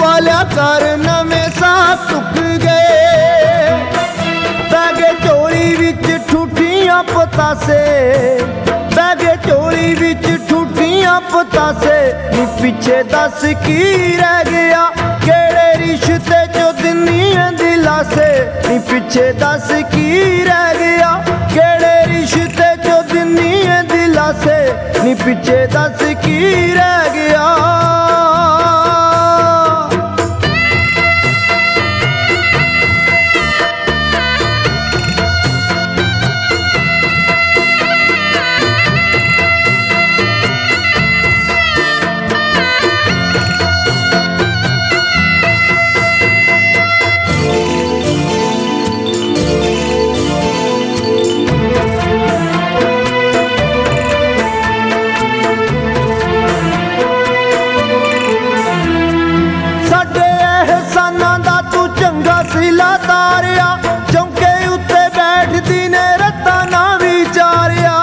वालिया कर नवे साथ तुक गए। बैगे चोरी विच ठूठियां पतासे, बैगे चोरी विच ठूठियां पतासे। नी पिछे दस की रह गया, केड़े रिश्ते चो दिनियां दिलासे। नी पिछे दस की रह गया, केड़े रिश्ते चो दिनियां दिलासे। नी पिछे दस की रह गया। सिला तारिया चौंके उत्ते बैठदी ने रत्ता ना विचारिया।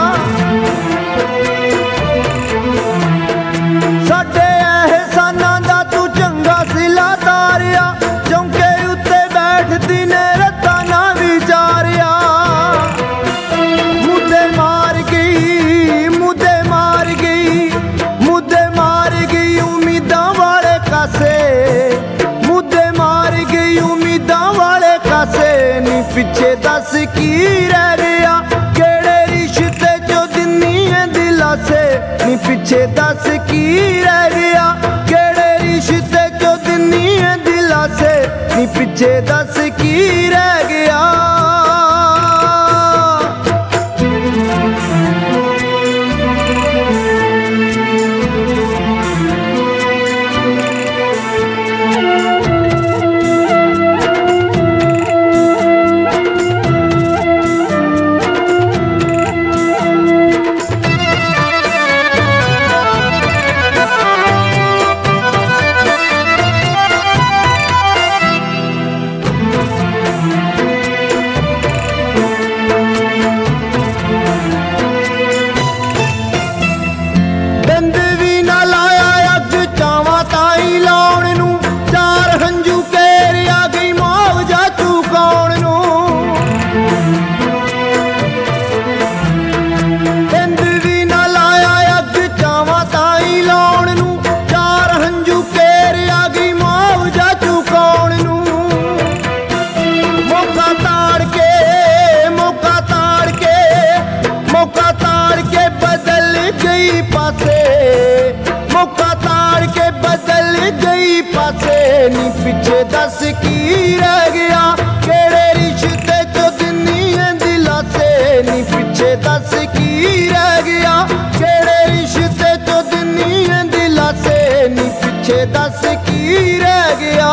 साडे एहसानां दा तू चंगा सिला तारिया, चौंके उत्ते बैठदी ने रत्ता ना विचारिया। मुद्दे मार गई, मुद्दे मार गई, मुद्दे मार गई उम्मीदां वाले कासे। मुद्दे मार गई उम्मीदां वाले कासे। नी पिछे दस की रह गया, केड़े रिश्ते चो दिनियां दिलासे। नी पिछे दस की रह गया, केड़े रिश्ते चो दिनियां दिलासे। नी पिछे दस की रह गया। मौका ताड़ के बदल गई पासे। नी पिछे दस की रह गया, केड़े रिश्ते चो दिनियां दिलासे। नी पिछे दस की रह गया, केड़े रिश्ते चो दिनियां दिलासे। नी पिछे दस की रह गया।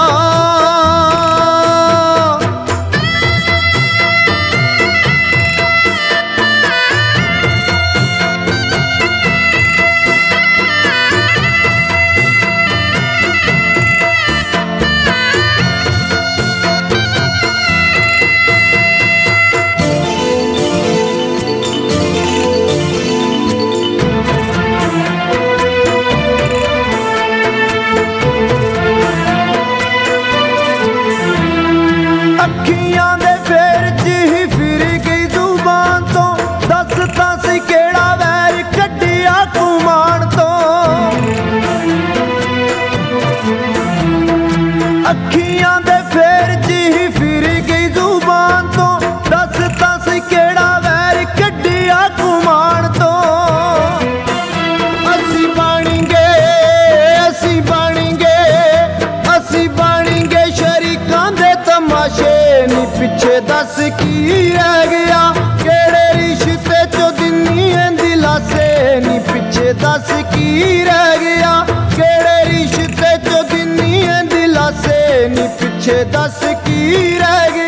अखियां दे फेर च ही फिर गई जुबान तो, दस दस केड़ा वैर कड्डिया कुमान तो। अखियां दे फेर च ही फिर गई जुबान तो, दस दस केड़ा वैर कड्डिया कुमान तो। असी बनेंगे, असी बनेंगे, असी बनेंगे शरीकां दे तमाशे। नी पिछे दस की रह गया, केड़े रिश्ते चो दिनियां दिलासे। नी पिछे दस की रह गया, केड़े रिश्ते चो दिनियां दिलासे। नी पिछे दस की रह गया।